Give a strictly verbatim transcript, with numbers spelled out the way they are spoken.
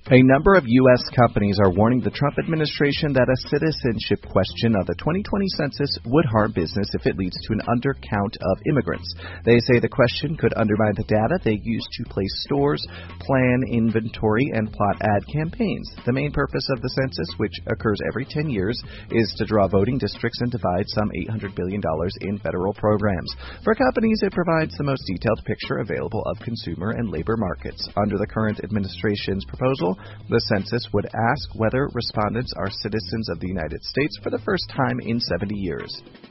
A number of U S companies are warning the Trump administration that a citizenship question of the twenty twenty census would harm business if it leads to an undercount of immigrants. They say the question could undermine the data they use to place stores, plan inventory, and plot ad campaigns. The main purpose of the census, which occurs every ten years, is to draw voting districts and divide some eight hundred billion dollars in federal programs. For companies, it provides the most detailed picture available of consumer and labor markets. Under the current administration's proposal, the census would ask whether respondents are citizens of the United States for the first time in seventy years.